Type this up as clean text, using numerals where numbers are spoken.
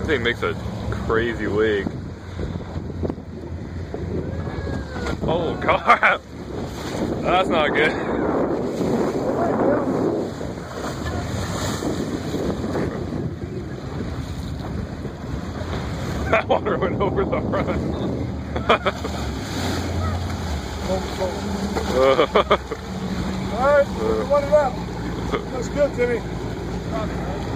thing makes a crazy wake. Oh God, that's not good. That water went over the front. All right, one it up. That's good, Timmy.